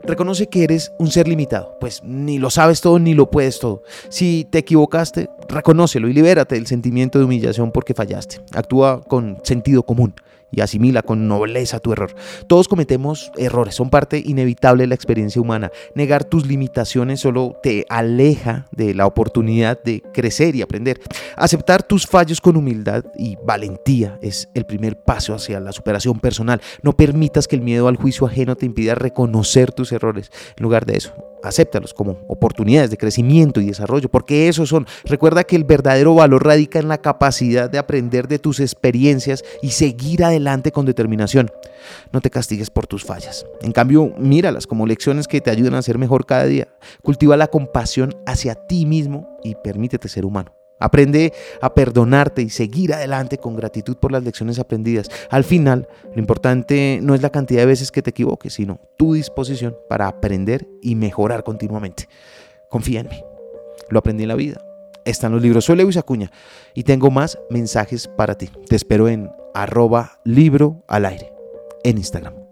Reconoce que eres un ser limitado, pues ni lo sabes todo ni lo puedes todo. Si te equivocaste, reconócelo y libérate del sentimiento de humillación porque fallaste. Actúa con sentido común y asimila con nobleza tu error. Todos cometemos errores, son parte inevitable de la experiencia humana. Negar tus limitaciones solo te aleja de la oportunidad de crecer y aprender. Aceptar tus fallos con humildad y valentía es el primer paso hacia la superación personal. No permitas que el miedo al juicio ajeno te impida reconocer tus errores. En lugar de eso, acéptalos como oportunidades de crecimiento y desarrollo, porque esos son. Recuerda que el verdadero valor radica en la capacidad de aprender de tus experiencias y seguir adelante con determinación. No te castigues por tus fallas. En cambio, míralas como lecciones que te ayudan a ser mejor cada día. Cultiva la compasión hacia ti mismo y permítete ser humano. Aprende a perdonarte y seguir adelante con gratitud por las lecciones aprendidas. Al final, lo importante no es la cantidad de veces que te equivoques, sino tu disposición para aprender y mejorar continuamente. Confía en mí. Lo aprendí en la vida. Están los libros. Soy Lewis Acuña y tengo más mensajes para ti. Te espero en @libroalaire en Instagram.